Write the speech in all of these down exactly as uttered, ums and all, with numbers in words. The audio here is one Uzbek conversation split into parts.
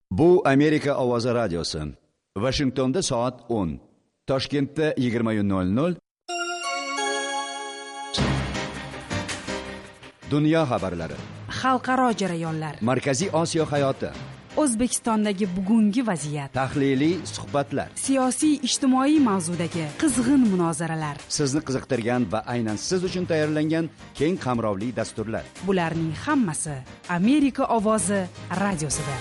Bu Amerika ovozi radiosi. Washingtonda soat o'n, Toshkentda yigirma nol nol. Dunyo xabarlari, xalqaro jarayonlar, Markaziy Osiyo hayoti, O'zbekistondagi bugungi vaziyat, tahliliy suhbatlar, siyosiy ijtimoiy mavzudagi qizg'in munozaralar, sizni qiziqtirgan va aynan siz uchun tayyorlangan keng qamrovli dasturlar. Bularning hammasi Amerika ovozi radiosida.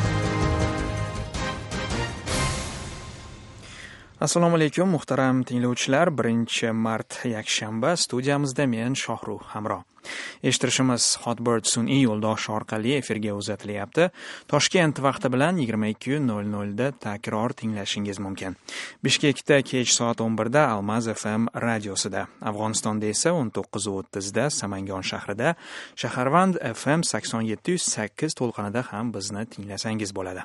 Assalomu alaykum muhtaram tinglovchilar. birinchi mart yakshanba studiyamizda men Shohruh Hamro. Eshittirishimiz Hotbird sun'iy yo'ldosh orqali efirga uzatilyapti. Toshkent vaqti bilan yigirma ikki nol nol da takror tinglashingiz mumkin. Bishkekda kech soat o'n birda Almaz F M radiosida, Afg'onistonda esa o'n to'qqiz o'ttiz da Samangon shahrida, Shaharvand F M sakson yetti yuz sakkiz to'lqinida ham bizni tinglasangiz bo'ladi.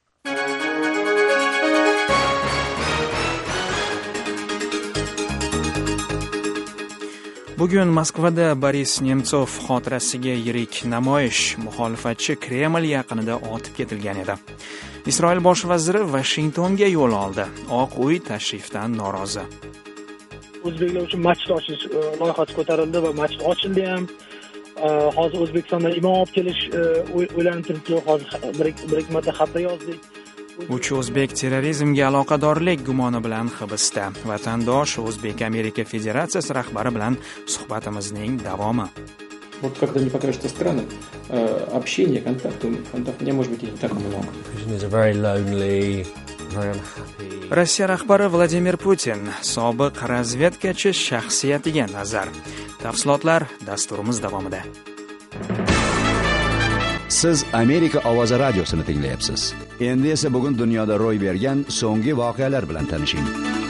Bugun Moskvada Boris Nemtsov xotirasiga yirik namoyish muxolifatchi Kreml yaqinida otib ketilgan edi. Isroil bosh vaziri Vashingtonga yo'l oldi. Oq uy tashrifdan norozi. O'zbeklar uchun masjid ochish loyihasi ko'tarildi va masjid ochildi ham. Hozir O'zbekistonda imom olib kelish o'ylanib turibdi. Hozir bir-ikki marta xatda yozdik. Uch o'zbek terrorizmga aloqadorlik gumoni bilan hibsda. Vatandosh O'zbek-Amerika Federatsiyasi rahbari bilan suhbatimizning davomi. Вот когда не покажется страны, общение, контакт, контакт не может быть не так много. Rossiya rahbari Vladimir Putin sobiq razvedkachi shaxsiyatiga nazar. Tafsilotlar dasturimiz davomida. Siz Amerika ovozi radiosini tinglayapsiz. Endi esa bugun dunyoda ro'y bergan so'nggi voqealar bilan tanishing.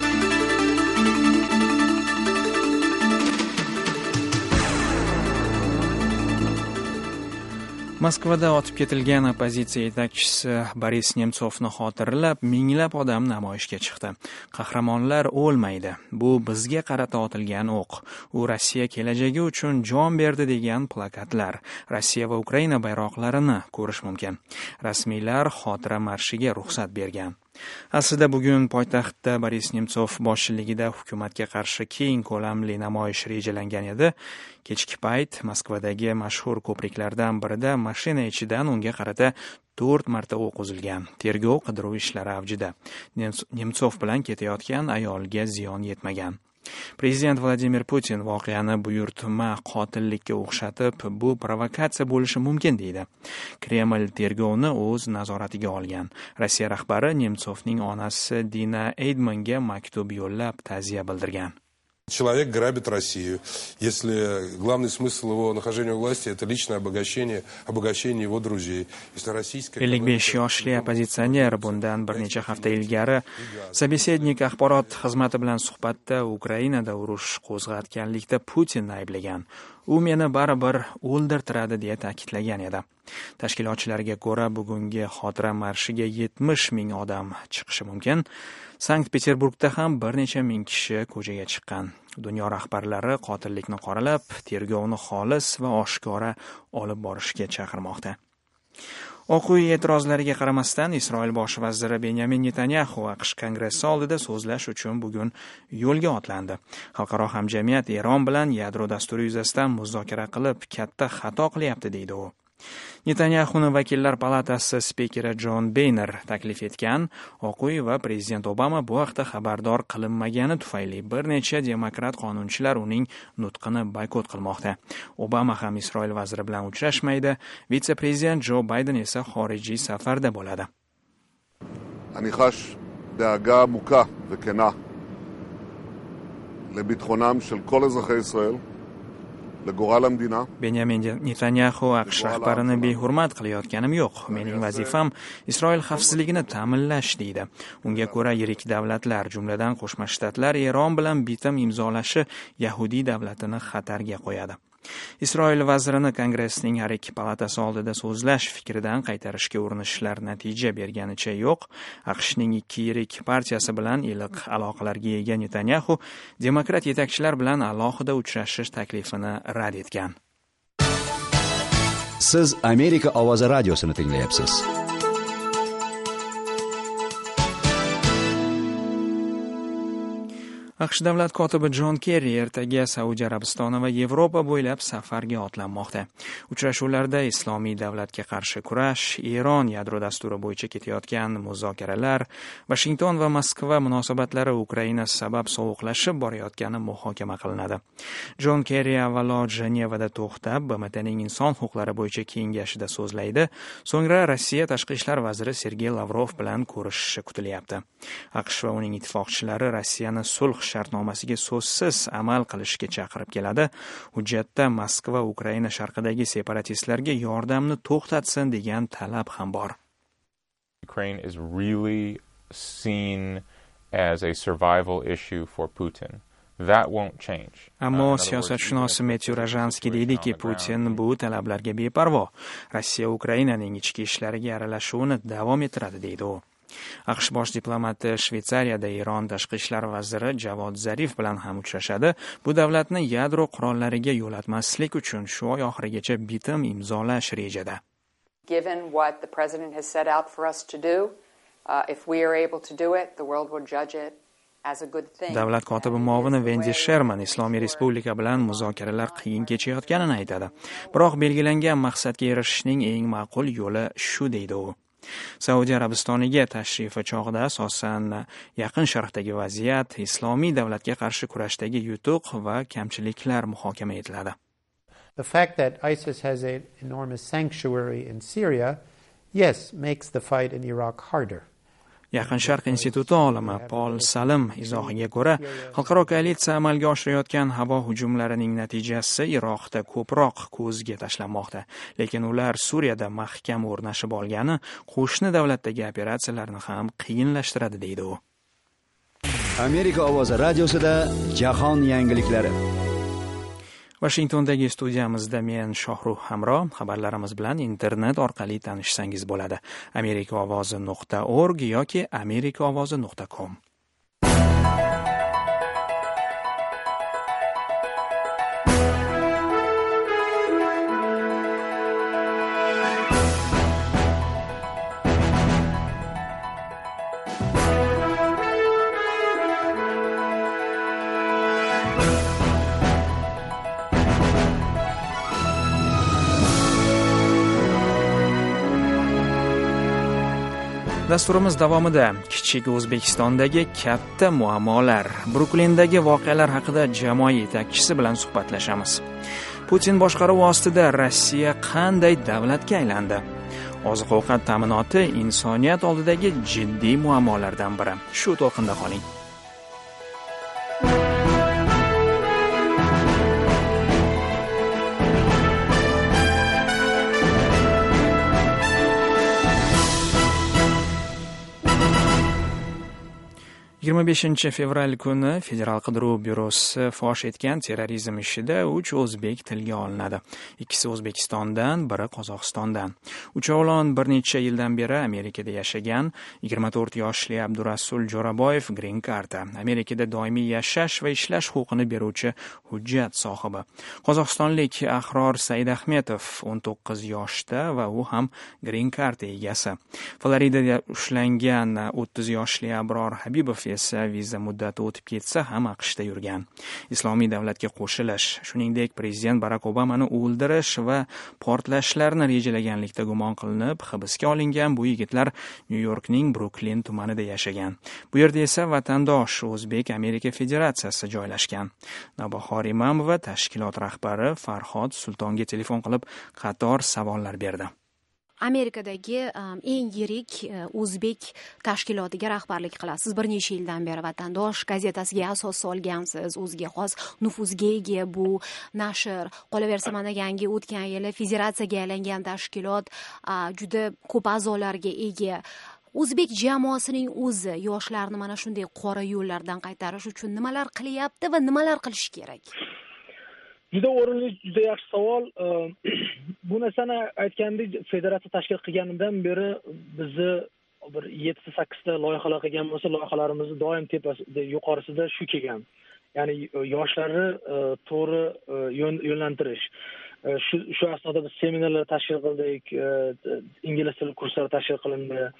Moskvada otib ketilgan opozitsiya yetakchisi Boris Nemtsovni xotirlab, minglab odam namoyishga chiqdi. Qahramonlar o'lmaydi. Bu bizga qarata otilgan o'q. U Rossiya kelajagi uchun jon berdi degan plakatlar, Rossiya va Ukraina bayroqlarini ko'rish mumkin. Rasmiylar xotira marshiga ruxsat bergan. Aslida bugun poytaxtda Boris Nemtsov boshchiligida hukumatga qarshi keng ko'lamli namoyish rejalangan edi. Kechki payt Moskvadagi mashhur ko'priklardan birida mashina ichidan unga qarata to'rt marta o'q uzilgan. Tergov qidiruv ishlari avjida. Nemtsov bilan ketayotgan ayolga ziyon yetmagan. Prezident Vladimir Putin voqeani buyurtma qotillikka o'xshatib, bu provokatsiya bo'lishi mumkin deydi. Kreml tergovni o'z nazoratiga olgan. Rossiya rahbari Nemtsovning onasi Dina Eydmanga maktub yo'llab ta'ziya bildirgan. Человек грабит Россию. Если главный смысл его нахождения у власти — это личное обогащение, обогащение его друзей. Если российская... ellik besh yoshli opozitsioner bundan bir necha hafta ilgari Sobesednik axborot xizmati bilan suhbatda Ukrainada urush qo'zg'atganlikda Putinni ayblagan. U meni baribir o'ldirtiradi deya ta'kidlagan edi. Tashkilotchilarga ko'ra, bugungi xotira marshiga yetmish ming odam chiqishi mumkin. Sankt-Peterburgda ham bir necha ming kishi ko'chaga chiqqan. Dunyo rahbarlari qotillikni qoralab, tergovni xolis va oshkora olib borishga chaqirmoqda. Oq uy e'tirozlariga qaramasdan Isroil bosh vaziri Benyamin Netanyahu AQSh kongressi oldida so'zlash uchun bugun yo'lga otlandi. Xalqaro hamjamiyat Eron bilan yadro dasturi yuzasidan muzokara qilib, katta xato qilyapti deydi u. Netanyahuning vakillar palatasi spikeri Jon Boehner taklif etgan. Oq uy va prezident Obama bu haqda xabardor qilinmagani tufayli bir necha demokrat qonunchilar uning nutqini boykot qilmoqda. Obama ham Isroil vaziri bilan uchrashmaydi. Vitse-prezident Jo Bayden esa xorijiy safarda bo'ladi. אני חש דאגה עמוקה וכנה לביטחונם של כל אזרחי ישראל. Benyamin Netanyahu AQSh rahbarini behurmat qilayotganim yo'q. Mening vazifam Isroil xavfsizligini ta'minlash deydi. Unga ko'ra yirik davlatlar, jumladan Qo'shma Shtatlar Eron bilan bitim imzolashi Yahudiy davlatini xatarga qo'yadi. Isroil vazirini Kongressning har ikki palatasi oldida so'zlash fikridan qaytarishga urinishlar natija berganicha yo'q. AQShning ikki yirik partiyasi bilan iliq aloqalarga ega Netanyahu demokrat yetakchilar bilan alohida uchrashish taklifini rad etgan. Siz Amerika ovozi radiosini tinglayapsiz. AQSh davlat kotibi Jon Kerri ertaga Saudiya Arabistoni va Yevropa bo'ylab safarga otlanmoqda. Uchrashuvlarda islomiy davlatga qarshi kurash, Eron yadro dasturi bo'yicha ketayotgan muzokaralar, Washington va Moskva munosabatlari Ukraina sabab sovuqlashib borayotgani muhokama qilinadi. Jon Kerri avvalo Jenevada to'xtab, B M Tning inson huquqlari bo'yicha kengashida so'zlaydi, so'ngra Rossiya tashqi ishlar vaziri Sergey Lavrov bilan ko'rishishi kutilyapti. AQSh va uning ittifoqchilari Rossiyani sulh shartnomasiga so'zsiz amal qilishga chaqirib keladi. Hujjatda Moskva Ukraina sharqidagi separatistlarga yordamni to'xtatsin degan talab ham bor. Ukraine is really seen as a survival issue for Putin. That won't change. Ammo siyosatshunos Metyu Rajanskiy deydiki, Putin bu talablarga beparvo. Rossiya Ukrainaning ichki ishlariga aralashuvini davom ettiradi deydi u. AQSh bosh diplomati Shveysariyada Eron tashqi ishlar vaziri Javod Zarif bilan ham uchrashadi. Bu davlatni yadro qurollariga yo'latmaslik uchun shu oy oxirigacha bitim imzolash rejada. Given what the president has set out for us to do, uh, if we are able to do it, the world will judge it. Davlat kotibi muovini Vendi Sherman Islomiy Respublika bilan muzokaralar qiyin kechayotganini aytadi. Biroq belgilangan maqsadga erishishning eng ma'qul yo'li shu deydi u. Saudiya Arabistoniga tashrifi chog'ida asosan Yaqin Sharqdagi vaziyat, islomiy davlatga qarshi kurashdagi yutuq va kamchiliklar muhokama etiladi. The fact that ISIS has an enormous sanctuary in Syria, yes, makes the fight in Iraq harder. Yaqin Sharq instituti olimi Paul Salim izohiga ko'ra, xalqaro koalitsiya amalga oshirayotgan havo hujumlarining natijasi Iroqda ko'proq ko'zga tashlanmoqda, lekin ular Suriyada mahkam o'rnashib olgani qo'shni davlatdagi operatsiyalarni ham qiyinlashtiradi deydi u. Amerika ovozi radiosida jahon yangiliklari. Washingtondagi studiyamizda men Shohruh Hamro, xabarlarimiz bilan internet orqali tanishsangiz bo'ladi. amerika ovozi nuqta org yoki amerika ovozi nuqta com. Dasturimiz davomida kichik O'zbekistondagi katta muammolar, Bruklindagi voqealar haqida jamoa yetakchisi bilan suhbatlashamiz. Putin boshqaruvi ostida Rossiya qanday davlatga aylandi? Oziq-ovqat ta'minoti insoniyat oldidagi jiddiy muammolardan biri. Shu to'lqinda qoling. yigirma beshinchi fevral kuni Federal qidiruv byurosi fosh etgan terrorizm ishida uch o'zbek tilga olinadi. Ikkisi O'zbekistondan, biri Qozog'istondan. Uchovlon bir necha yildan beri Amerikada yashagan yigirma to'rt yoshli Abdurasul Jo'raboyev Green Card, Amerikada doimiy yashash va ishlash huquqini beruvchi hujjat sohibi. Qozog'istonlik Ahror Saidahmetov o'n to'qqiz yoshda va u ham Green Card egasi. Floridada ushlangan o'ttiz yoshli Abror Habibov esa viza muddati o'tib ketsa ham AQShda yurgan. Islomiy davlatga qo'shilish, shuningdek prezident Barack Obamani o'ldirish va portlashlarni rejalaganlikda gumon qilinib hibsga olingan bu yigitlar Nyu-Yorkning Bruklin tumanida yashagan. Bu yerda esa vatandosh O'zbek Amerika Federatsiyasi joylashgan. Navbahor Imamova tashkilot rahbari Farhod Sultonga telefon qilib qator savollar berdi. Amerikadagi eng yirik o'zbek tashkilotiga rahbarlik qilasiz. Bir necha yildan beri Vatandosh gazetasiga asos solgansiz. O'ziga xos nufuzga ega bu nashr. Qolaversa, mana yangi o'tgan yili federatsiyaga aylangan tashkilot juda ko'p a'zolarga ega. O'zbek jamoasining o'zi yoshlarni mana shunday qora yo'llardan qaytarish uchun nimalar qilyapti va nimalar qilish kerak? Juda o'rinli, juda yaxshi savol. Bu narsani aytgandek, federatsiya tashkil qilganidan beri bizni bir yetti sakkiz ta loyihalar qilgan bo'lsa, loyihalarimiz doim tepasida, yuqorisida shu kelgan. Ya'ni yoshlarni to'g'ri yo'nlantirish. Shu shu asnoda biz seminarlar tashkil qildik, ingliz tili kurslari tashkil qilindi.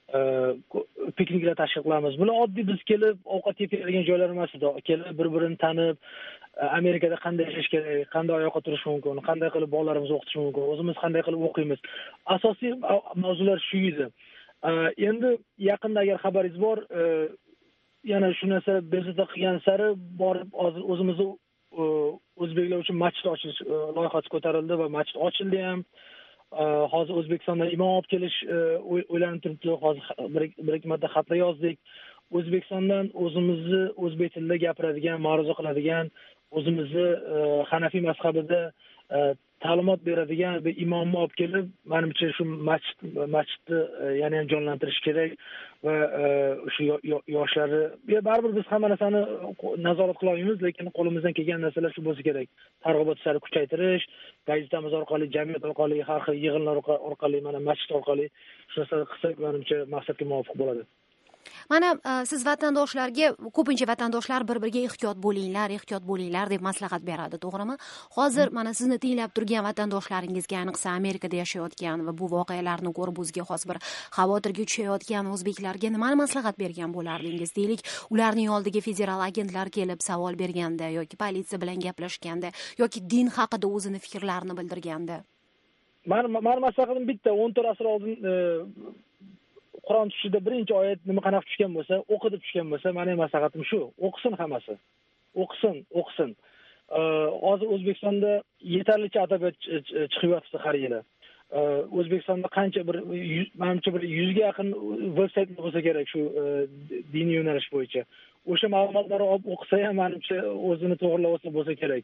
pikniklar tashkil qilamiz. Bular oddiy biz kelib ovqat yeb keladigan joylar emas edi. Kelib bir-birini tanib, Amerikada qanday yashash kerak, qanday oyoqqa turish mumkin, qanday qilib bolalarimizni o'qitish mumkin, o'zimiz qanday qilib o'qiymiz. Asosiy mavzular shu edi. Endi yaqinda agar xabaringiz bor, yana shu narsa bezovta qilgan sari borib hozir o'zimizni o'zbeklar uchun masjid ochish loyihasi ko'tarildi va masjid ochildi ham. Hozir O'zbekistondan imom olib kelish o'ylanib turibdi. Hozir bir ikki marta xatlar yozdik. O'zbekistondan o'zimizni o'zbek tilida gapiradigan, ma'ruza qiladigan, o'zimizni Hanafiy mazhabida ta'limot beradigan bir imomni olib kelib, menimcha shu masjid masjidni yana ham jonlantirish kerak va shu yoshlarni baribir biz hamma narsani nazorat qila olmaymiz, lekin qo'limizdan kelgan narsalar shu bo'lsa kerak. Targ'ibot ishlarini kuchaytirish, gazetamiz orqali, jamiyat orqali, har xil yig'inlar orqali, mana masjid orqali shu narsani qilsak, menimcha maqsadga muvofiq bo'ladi. Mana siz vatandoshlarga, ko'pincha vatandoshlar bir-biriga ehtiyot bo'linglar, ehtiyot bo'linglar deb maslahat beradi, to'g'rimi? Hozir mana sizni tinglab turgan vatandoshlaringizga, ayniqsa Amerikada yashayotgan va bu voqealarni ko'rib o'ziga xos bir xavotirga tushayotgan o'zbeklarga nimani maslahat bergan bo'lardingiz? Deylik, ularning oldiga federal agentlar kelib savol berganda yoki politsiya bilan gaplashganda yoki din haqida o'zini fikrlarini bildirganda. Men men maslahatim bitta, o'n to'rt asr oldin Qur'on tushida birinchi oyat nima qanaqa tushgan bo'lsa, o'qib tushgan bo'lsa, mening maslahatim shu, o'qisin hammasi. O'qisin, o'qisin. Hozir O'zbekistonda yetarlicha adabiyot chiqyapti har yili. O'zbekistonda qancha bir menimcha bir yuzga yaqin veb-sayt bo'lsa kerak shu diniy yo'nalish bo'yicha. O'sha ma'lumotlarni olib o'qisa ham menimcha o'zini to'g'rilab olsa bo'lsa kerak.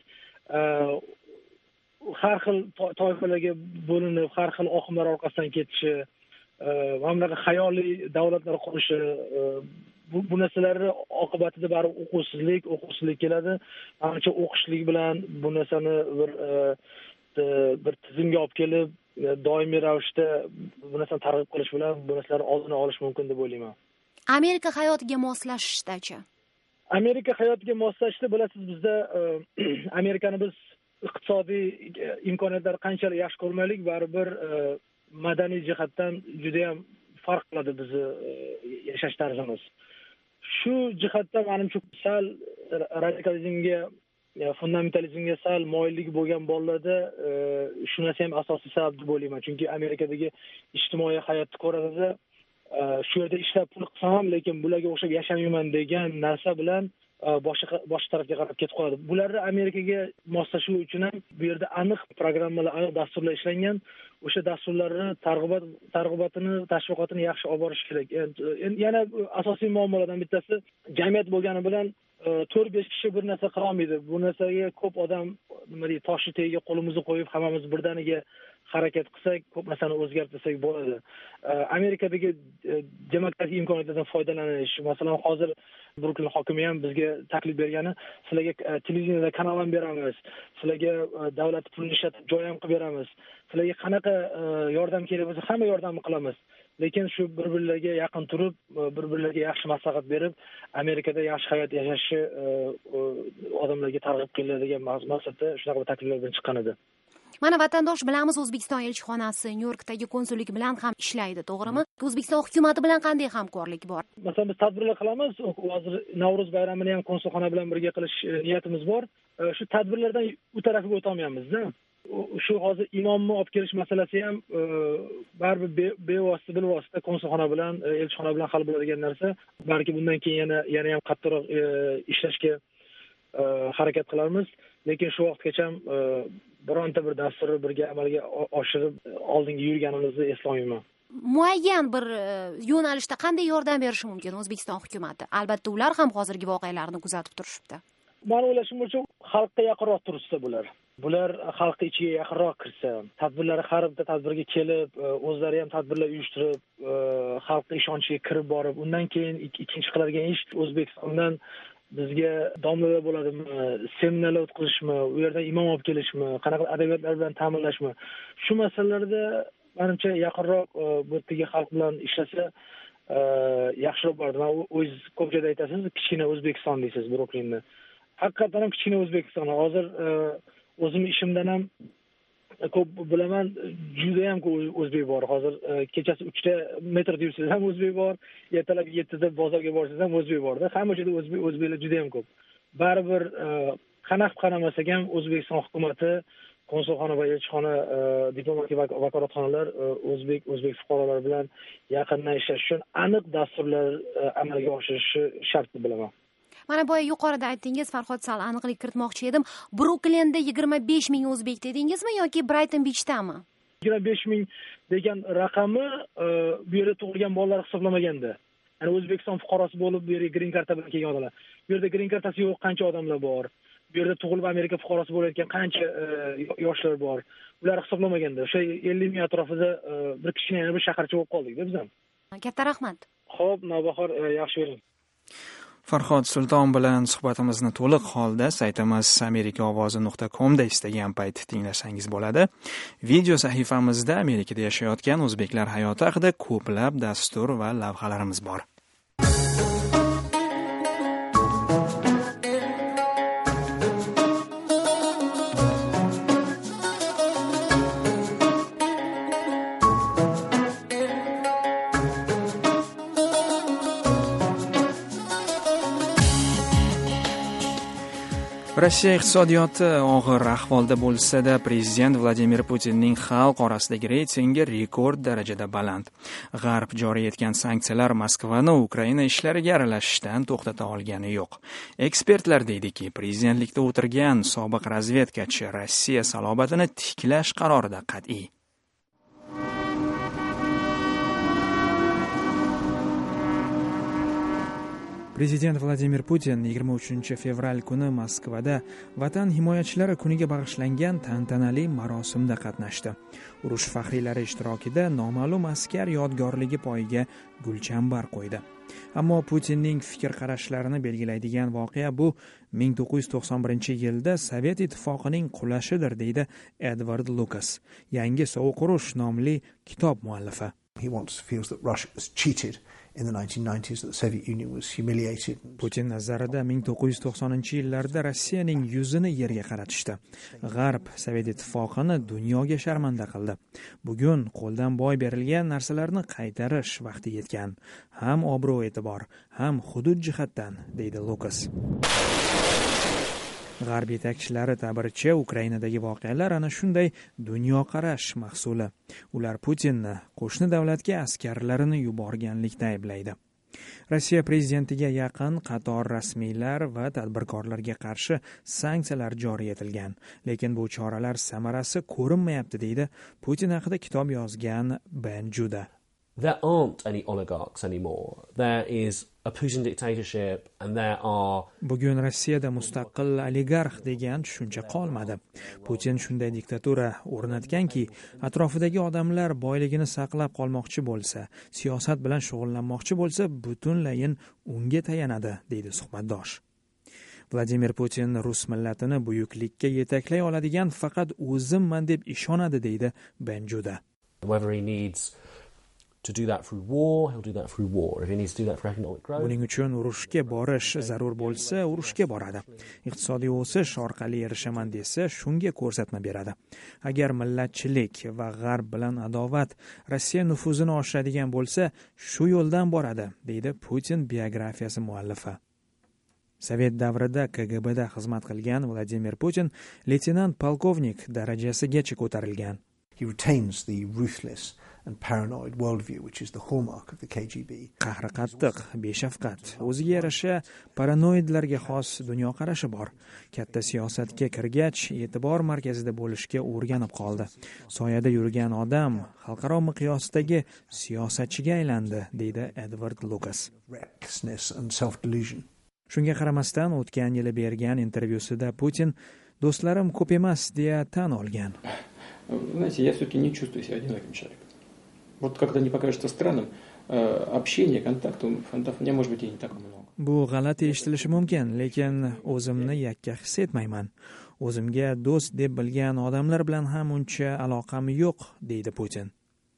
Har xil toifalarga bo'linib, har xil oqimlar orqasidan ketishi, mamlakat xayoliy davlatlar qurishi, bu, bu narsalarni oqibatida baribir o'quvsizlik, o'quvsizlik keladi. Menimcha o'qishlik bilan bu narsani bir bir tizimga olib kelib, doimiy ravishda bu narsani targ'ib qilish bilan bu narsalarni oldini olish mumkin deb o'ylayman. Amerika hayotiga moslashishdachi? Amerika hayotiga moslashishda bilasiz, bizda Amerikani biz iqtisodiy imkoniyatlar qanchalik yaxshi ko'rmaylik, baribir madaniy jihatdan juda ham farq qiladi bizni yashash tarzimiz. Shu jihatdan menimcha sal radikalizmga, fundamentalizmga sal moyilligi bo'lgan bolalarda shu narsa ham asosiy sabab deb o'ylayman. Chunki Amerikadagi ijtimoiy hayotni ko'radi, shu yerda ishlab pul qilsam ham, lekin bularga o'xshab yashamayman degan narsa bilan boshqa boshqa tarafga qarab ketib qoladi. Bularni Amerikaga moslashuv uchun ham bu yerda aniq programmalar, aniq dasturlar ishlangan. O'sha dasturlarni targ'ibot targ'ibotini, tashviqotini yaxshi olib borish kerak. Yana asosiy muammolardan bittasi, jamiyat bo'lgani bilan to'rt besh kishi bir narsa qila olmaydi. Bu narsaga ko'p odam nima deydi, toshni tagiga qo'limizni qo'yib, hammamiz birdaniga harakat qilsak, ko'p narsani o'zgartirsak bo'ladi. Amerikadagi demokratik imkoniyatlardan foydalanish, masalan, hozir Brooklyn hokimi ham bizga taklif bergani, sizlarga televideniyada kanal ham beramiz, sizlarga davlat pulini ishlatib joy ham qilib beramiz, sizlarga qanaqa yordam kerak bo'lsa, hamma yordamni qilamiz. Lekin shu bir-birlarga yaqin turib, bir-birlarga yaxshi maslahat berib, Amerikada yaxshi hayot yashashi odamlarga targ'ib qiladigan maqsadda shunaqa bir takliflar bilan chiqqan edi. Mana vatandosh bilamiz, O'zbekiston elchixonasi Nyu-Yorkdagi konsullik bilan ham ishlaydi, to'g'rimi? O'zbekiston hukuomati bilan qanday hamkorlik bor? Masalan, biz tadbirlar qilamiz. Hozir Navro'z bayramini ham konsulxona bilan birga qilish niyatimiz bor. Shu tadbirlardan u tarafiga o'ta olmaymiz-da. Shu hozir imomni olib kelish masalasi ham baribir bevosita bilvosita konsulxona bilan, elchixona bilan hal bo'ladigan narsa. Balki bundan keyin yana yana ham qattiqroq ishlashga harakat qilarmiz. Lekin shu vaqtgacha bironta bir dasturni birga amalga oshirib oldinga yurganimizni eslolmayman. Muayyan bir yo'nalishda qanday yordam berishi mumkin O'zbekiston hukuomati? Albatta, ular ham hozirgi voqealarni kuzatib turishibdi. Men o'ylashim bo'yicha xalqqa yaqinroq turishsa bular. Bular xalqning ichiga yaqinroq kirsa, tadbirlari har bitta tadbirga kelib, o'zlari ham tadbirlar uyushtirib, xalqning ishonchiga kirib borib, undan keyin ikkinchi qiladigan ish O'zbekistondan bizga domlalar bo'ladimi, seminarlar o'tkazishmi, u yerdan imom olib kelishmi, qanaqa adabiyotlar bilan ta'minlashmi, shu masalalarda menimcha yaqinroq bu yerdagi xalq bilan ishlasa yaxshiroq bo'ladi. Men o'z ko'p joyda aytasiz, kichkina O'zbekiston deysiz Brooklynni. Haqiqatan ham kichkina O'zbekiston. Hozir o'zim ishimdan ham ko'p bilaman, juda ham ko'p o'zbek bor. Hozir kechasi uchta metr yursangiz ham o'zbek bor, ertalab yettida bozorga borsangiz ham o'zbek borda. Hamma joyda o'zbek o'zbeklar juda ham ko'p. Baribir qanaq qaramasak ham O'zbekiston hukumatı, konsulxona va elchixona, diplomatik vakolatxonalar o'zbek o'zbek fuqarolar bilan yaqindan ishlash uchun aniq dasturlar amalga oshirishi shart deb bilaman. Mana boya yuqorida aytdingiz, Farhod, sal aniqlik kiritmoqchi edim. Bruklenda yigirma besh ming o'zbek dedingizmi yoki Brighton Beachdami? yigirma besh ming degan raqamni bu yerda tug'ilgan bolalar hisoblamaganda. Ya'ni O'zbekiston fuqarosi bo'lib, bu yerga green karta bilan kelgan odamlar. Bu yerda green kartasi yo'q qancha odamlar bor? Bu yerda tug'ilib Amerika fuqarosi bo'layotgan qancha yoshlar bor? Ular hisoblamaganda o'sha ellik ming atrofida bir kichkina bir shaharcha bo'lib qoldik-da biz ham. Katta rahmat. Xo'p, Navbahor, yaxshi bo'ling. Farhod Sulton bilan suhbatimizni to'liq holda saytimiz amerika ovozi nuqta com da istagan payt tinglasangiz bo'ladi. Video sahifamizda Amerikada yashayotgan o'zbeklar hayoti haqida ko'plab dastur va lavhalarimiz bor. Rossiya iqtisodiyoti og'ir ahvolda bo'lsa-da, prezident Vladimir Putinning xalq orasidagi reytingi rekord darajada baland. G'arb joriy etgan sanksiyalar Moskvani Ukraina ishlariga aralashishdan to'xtata olgani yo'q. Ekspertlar deydiki, prezidentlikda o'tirgan sobiq razvedkachi Rossiya salobatini tiklash qarorida qat'iy. Prezident Vladimir Putin yigirma uchinchi fevral kuni Moskvada Vatan himoyachilari kuniga bag'ishlangan tantanali marosimda qatnashdi. Urush faxriylari ishtirokida noma'lum askar yodgorligi poyiga gulchambar qo'ydi. Ammo Putinning fikr qarashlarini belgilaydigan voqea bu ming to'qqiz yuz to'qson birinchi yilda Sovet ittifoqining qulashidir, deydi Edward Lucas, Yangi sovuq urush nomli kitob muallifi. He wants feels that Russia was cheated in the nineteen nineties, that the Soviet Union was humiliated. Putin nazarida ming to'qqiz yuz to'qsoninchi yillarda Rossiyaning yuzini yerga qaratishdi. G'arb Sovet ittifoqini dunyoga sharmanda qildi. Bugun qo'ldan boy berilgan narsalarni qaytarish vaqti yetgan. Ham obro' e'tibor, ham hudud jihatdan, deydi Lucas. G'arb yetakchilari ta'biricha Ukrainadagi voqealar ana shunday dunyoqarash mahsuli. Ular Putinni qo'shni davlatga askarlarini yuborganlikda ayblaydi. Rossiya prezidentiga yaqin qator rasmiylar va tadbirkorlarga qarshi sanksiyalar joriy etilgan, lekin bu choralar samarasi ko'rinmayapti, deydi Putin haqida kitob yozgan Ben Juda. There aren't any oligarchs anymore. There is a Putin dictatorship and there are Bugun Rossiyada mustaqil oligarx degan tushuncha qolmadi. Putin shunday diktatura o'rnatganki, atrofidagi odamlar boyligini saqlab qolmoqchi bo'lsa, siyosat bilan shug'ullanmoqchi bo'lsa, butunlayin unga tayanadi, deydi suhbatdosh. Vladimir Putin rus millatini buyuklikka yetaklay oladigan faqat o'zimman deb ishonadi, deydi Ben Juda. Whether he needs to do that through war, he'll do that through war. If he needs to do that for economic growth. Buning uchun urushga borish zarur bo'lsa, urushga boradi. Iqtisodiy o'sish orqali erishaman desa, shunga ko'rsatma beradi. Agar millatchilik va g'arb bilan adovat Rossiya nufuzini oshiradigan bo'lsa, shu yo'ldan boradi, deydi Putin biografiyasi muallifi. Sovet davrida K G B da xizmat qilgan Vladimir Putin leytenant polkovnik darajasigacha ko'tarilgan. He retains the ruthless and paranoid worldview, which is the hallmark of the K G B. Qahri qattiq, beshafqat, o'ziga yarasha paranoidlarga xos dunyoqarashi bor. Katta siyosatga kirgach, e'tibor markazida bo'lishga o'rganib qoldi. Soyada yurgan odam xalqaro miqyosdagi siyosatchiga aylandi, deydi Edward Lucas. Recklessness and self-delusion. Shunga qaramasdan o'tgan yili bergan intervyusida Putin do'stlarim ko'p emas deya tan olgan. Знаете, я все-таки не чувствую себя одиноким человеком. Вот как-то не покажется странным, общение, контактов, фондов у меня, может быть, и не так много. Bu g'alati eshitilishi mumkin, lekin o'zimni yakka his etmayman. O'zimga do'st deb bilgan odamlar bilan ham uncha aloqam yo'q, deydi Putin.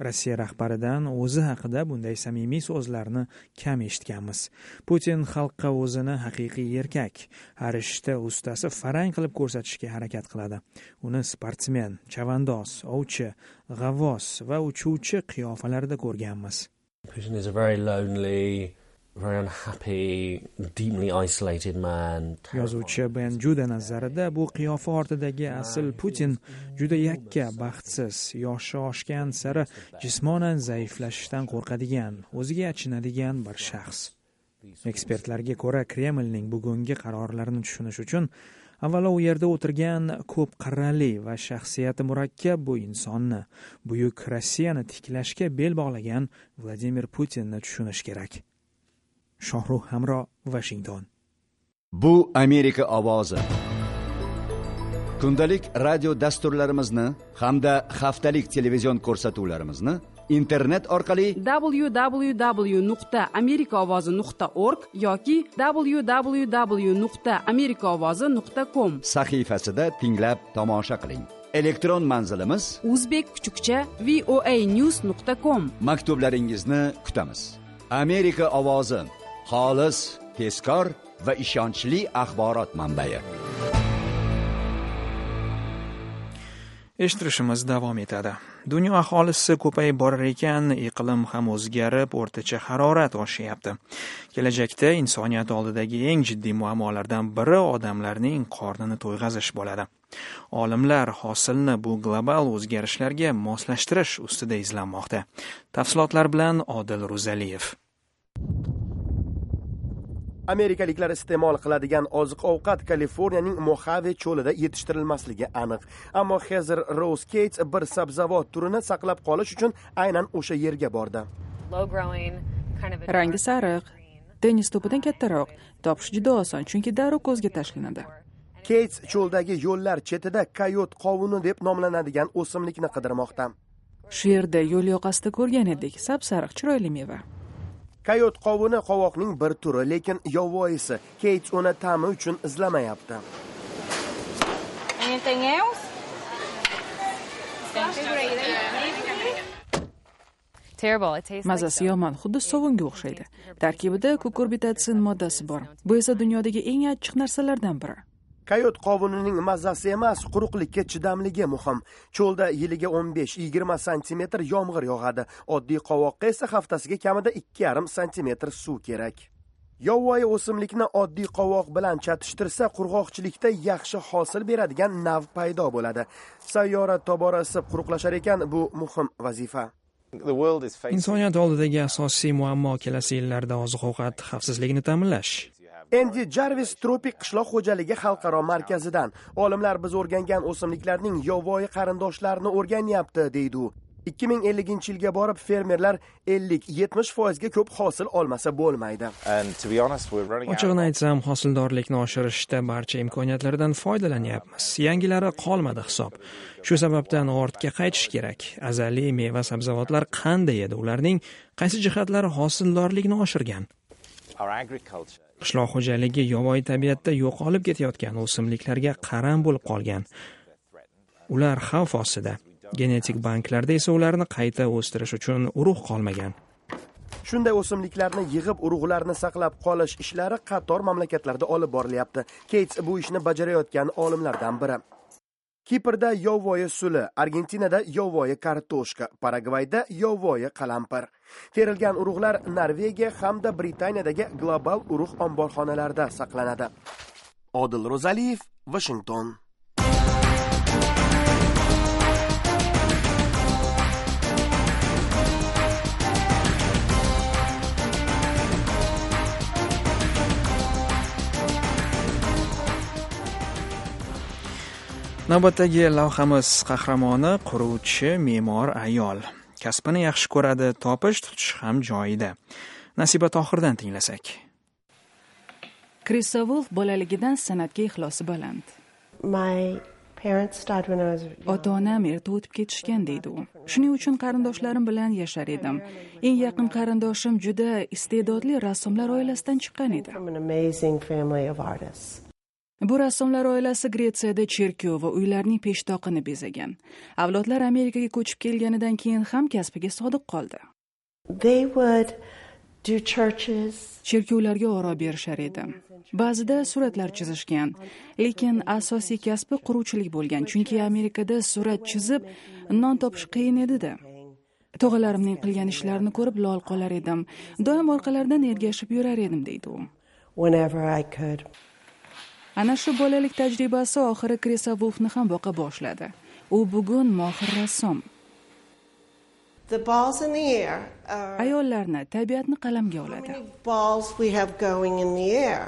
Rossiya rahbaridan o'zi haqida bunday samimiy so'zlarni kam eshitganmiz. Putin xalqqa o'zini haqiqiy erkak, har ishda ustasi farang qilib ko'rsatishga harakat qiladi. Uni sportsmen, chavandoz, ovchi, g'avvos va uchuvchi qiyofalarida ko'rganmiz. Putin is a very lonely, very unhappy, deeply isolated man. Yozuvchi Ben Juda nazarida bu qiyofa ortidagi asl Putin juda yakka, baxtsiz, yoshi oshgan sari jismonan zaiflashishdan qo'rqadigan, o'ziga achinadigan bir shaxs. Ekspertlarga ko'ra, Kremlning bugungi qarorlarini tushunish uchun avvalo u yerda o'tirgan ko'p qirrali va shaxsiyati murakkab bu insonni, buyuk Rossiyani tiklashga bel bog'lagan Vladimir Putinni tushunish kerak. Shohruh Hamro, Washington. Bu Amerika ovozi. Kundalik radio dasturlarimizni hamda haftalik televizion ko'rsatuvlarimizni internet orqali w w w nuqta amerika ovozi nuqta org yoki w w w nuqta amerika ovozi nuqta com sahifasida tinglab tomosha qiling. Elektron manzilimiz uzbek kuchukcha voa news nuqta com. Maktublaringizni kutamiz. Amerika ovozi, xolis, tezkor va ishonchli axborot manbai. Eshittirishimiz davom etadi. Dunyo aholisi ko'payib borar ekan, iqlim ham o'zgarib, o'rtacha harorat oshyapti. Kelajakda insoniyat oldidagi eng jiddiy muammolardan biri odamlarning qornini to'yg'azish bo'ladi. Olimlar hosilni bu global o'zgarishlarga moslashtirish ustida izlanmoqda. Tafsilotlar bilan Odil Ro'zaliyev. Amerikaliklar iste'mol qiladigan oziq-ovqat Kaliforniyaning Mojave cho'lida yetishtirilmasligi aniq. Ammo Heather Rose Cates bir sabzavot turini saqlab qolish uchun aynan o'sha yerga bordi. Rangi sariq, tennis to'pidan kattaroq, topish juda oson, chunki darrov ko'zga tashlanadi. Cates cho'ldagi yo'llar chetida kayot qovuni deb nomlanadigan o'simlikni qidirmoqda. Shu yerda yo'l yoqasida ko'rgan edik, sap-sariq chiroyli meva. Kayot qovuni qovoqning bir turi, lekin yovvoyisi. Cates uni ta'mi uchun izlamayapti. Anything else? Terrible. It tastes Mazasi yomon, xuddi sovunga o'xshaydi. Tarkibida kukurbitotsin moddasi bor. Bu esa dunyodagi eng achchiq narsalardan biri. Kayot qovunining mazasi emas, quruqlikka chidamligi muhim. Cho'lda yiliga o'n besh yigirma santimetr yomg'ir yog'adi. Oddiy qovoqqa esa haftasiga kamida ikki yarim santimetr suv kerak. Yovvoyi o'simlikni oddiy qovoq bilan chatishtirsa, qurg'oqchilikda yaxshi hosil beradigan nav paydo bo'ladi. Sayyora tobora isib quruqlashar ekan, bu muhim vazifa. Insoniyat oldidagi asosiy muammo kelasi yillarda oziq-ovqat xavfsizligini ta'minlash. Andy Jarvis tropik qishloq xo'jaligi xalqaro markazidan olimlar biz o'rgangan o'simliklarning yovvoyi qarindoshlarini o'rganyapti, deydi u. ikki ming ellinchi yilga borib fermerlar ellik yetmish foizga ko'p hosil olmasa bo'lmaydi. Ochig'ini aytsam, hosildorlikni oshirishda barcha imkoniyatlardan foydalanyapmiz. Yangilari qolmadi hisob. Shu sababdan ortga qaytish kerak. Azaliy meva sabzavotlar qanday edi? Ularning qaysi jihatlari hosildorlikni oshirgan? Qishloq xo'jaligi yovvoyi tabiatda yo'qolib ketayotgan o'simliklarga qaram bo'lib qolgan. Ular xavf ostida. Genetik banklarda esa ularni qayta o'stirish uchun urug' qolmagan. Shunday o'simliklarni yig'ib urug'larni saqlab qolish ishlari qator mamlakatlarda olib borilyapti. Cates bu ishni bajarayotgan olimlardan biri. Kiprda yovvoyi suli, Argentinada yovvoyi kartoshka, Paragvayda yovvoyi qalampir. Terilgan urug'lar Norvegiya hamda Britaniyadagi global urug' omborxonalarida saqlanadi. Odil Ro'zaliyev, Washington. Navbatdagi lavhamiz qahramoni quruvchi me'mor ayol. Kasbini yaxshi ko'radi, topish tutish ham joyida. Nasiba Tohirdan tinglasak. Krista Wolf bolaligidan san'atga ixlosi baland. Ota-onam erta o'tib ketishgan, deydi u. Shuning uchun qarindoshlarim bilan yashar edim. Eng yaqin qarindoshim juda iste'dodli rassomlar oilasidan chiqqan edi. Bu rassomlar oilasi Gretsiyada cherkov va uylarning peshtoqini bezagan. Avlodlar Amerikaga ko'chib kelganidan keyin ham kasbiga sodiq qoldi. They would do churches. Cherkovlarga oro berishar edi. Ba'zida suratlar chizishgan, lekin asosiy kasbi quruvchilik bo'lgan, chunki Amerikada surat chizib non topish qiyin edi-da. Tog'alarimning qilgan ishlarini ko'rib lol qolar edim. Doim orqalaridan ergashib yurar edim, deydi u. Whenever I could. Ana shu bolalik tajribasi oxiri Krisa Wolfni ham boqa boshladi. U bugun mohir rassom. The balls in the air are Ayollarni, tabiatni qalamga oladi. balls we have going in the air.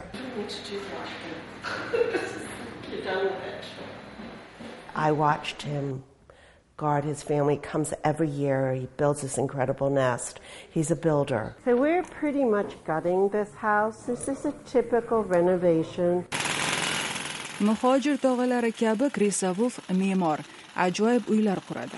I watched him guard his family. He comes every year. He builds this incredible nest. He's a builder. So we're pretty much gutting this house. This is a typical renovation. Muhojir tog'alari kabi Krisa Wolf me'mor, ajoyib uylar quradi.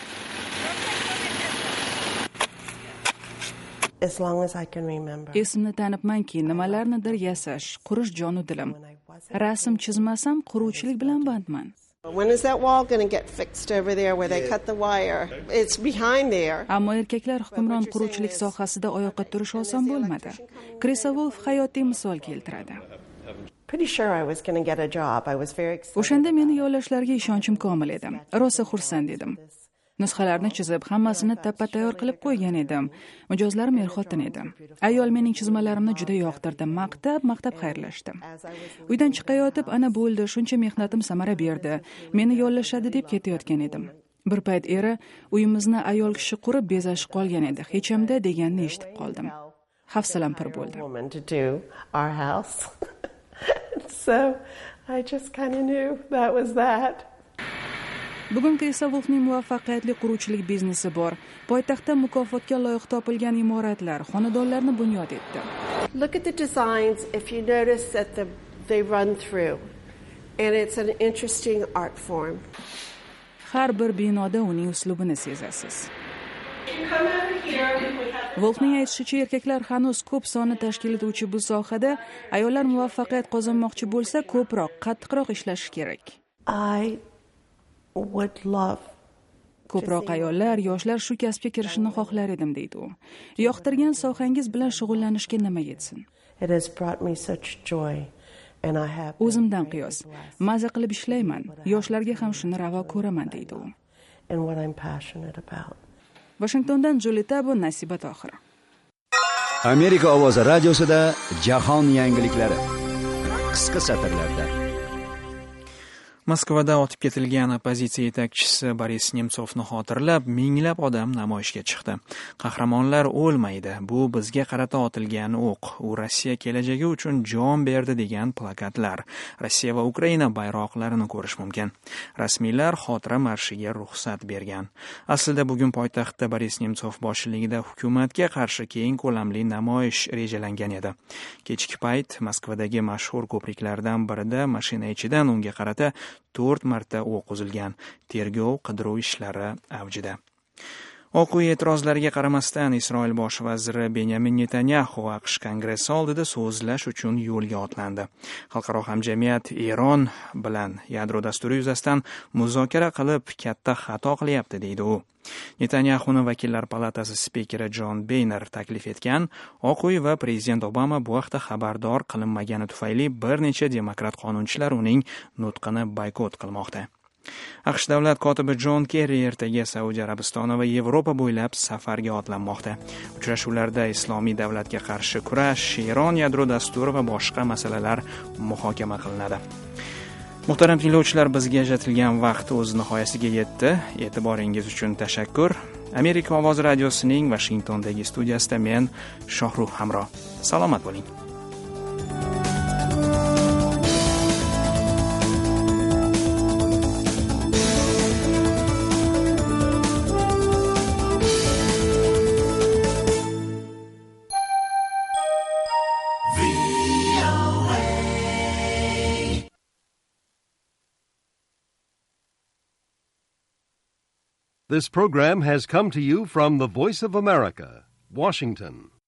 As long as I can remember. Esimni tanibmanki, nimalarnidir yasash, qurish jonu dilim. Rasm chizmasam, quruvchilik bilan bandman. When is that wall going to get fixed over there where they cut the wire? It's behind there. Ammo erkaklar hukmron quruvchilik sohasida oyoqqa turish oson bo'lmadi. Krisa Wolf hayotiy misol keltiradi. Pretty sure I was going to get a job. I was very excited. O'shanda meni yollashlarga ishonchim komil edi. Rosa xursand edim. Nusxalarni chizib, hammasini tappa tayyor qilib qo'ygan edim. Mijozlarim er-xotin edi. Ayol mening chizmalarimni juda yoqtirdi. Maqtab, maqtab xayrlashdi. Uydan chiqayotib, ana bo'ldi, shuncha mehnatim samara berdi. Meni yollashadi deb ketayotgan edim. Bir payt eri uyimizni ayol kishi qurib bezashib qolgan edi. Hechimda deganini eshitib qoldim. Hafsalam pir bo'ldi. So I just kind of knew that was that. Bugun Krisa Wolfning muvaffaqiyatli quruvchilik biznesi bor. Poytaxtda mukofotga loyiq topilgan imoratlar, xonadonlarni bunyod etdi. Look at the designs if you notice that the, they run through. And it's an interesting art form. Har bir binoda uning uslubini sezasiz. Wolfning aytishicha, erkaklar hanuz ko'p sonni tashkil etuvchi bu sohada ayollar muvaffaqiyat qozonmoqchi bo'lsa, ko'proq, qattiqroq ishlashi kerak. I would love Ko'proq ayollar, yoshlar shu kasbga kirishini xohlar edim, deydi u. Yoqtirgan sohangiz bilan shug'ullanishga nima yetsin? It has brought me such joy and I have O'zimdan qiyos. Maza qilib ishlayman. Yoshlarga ham shuni ravo ko'raman, deydi u. And what I'm passionate about. Washingtondan Julie Tabo, Nasiba Tohir. Amerika ovozi radiosida jahon yangiliklari. Qisqa satrlarda. Moskvada otib ketilgan oppozitsiya yetakchisi Boris Nemtsovni xotirlab, minglab odam namoyishga chiqdi. Qahramonlar o'lmaydi, bu bizga qarata otilgan o'q. U Rossiya kelajagi uchun jon berdi degan plakatlar. Rossiya va Ukraina bayroqlarini ko'rish mumkin. Rasmiylar xotira marshiga ruxsat bergan. Aslida bugun poytaxtda Boris Nemtsov boshchiligida hukumatga qarshi keng ko'lamli namoyish rejalangan edi. Kechki payt Moskvadagi mashhur ko'priklardan birida mashina ichidan unga qarata to'rt marta o'q uzilgan. Tergov qidiruv ishlari avjida. Oq uy e'tirozlariga qaramasdan Isroil bosh vaziri Benyamin Netanyahu AQSh kongressi oldida so'zlash uchun yo'lga otlandi. Xalqaro hamjamiyat Eron bilan yadro dasturi yuzasidan muzokara qilib, katta xato qilyapti, deydi u. Netanyahuni vakillar palatasi spikeri Jon Beyner taklif etgan, Oq uy va prezident Obama bu haqda xabardor qilinmagani tufayli bir necha demokrat qonunchilar uning nutqini boykot qilmoqda. AQSh davlat kotibi Jon Kerri ertaga Saudiya Arabistoni va Yevropa bo'ylab safarga otlanmoqda. Uchrashuvlarda islomiy davlatga qarshi kurash, Eron yadro dasturi va boshqa masalalar muhokama qilinadi. Muhtaram tinglovchilar, bizga ajratilgan vaqt o'z nihoyasiga yetdi. E'tiboringiz uchun tashakkur. Amerika ovozi radiosining Washingtondagi studiyasida men Shohruh Hamro. Salomat bo'ling. This program has come to you from the Voice of America, Washington.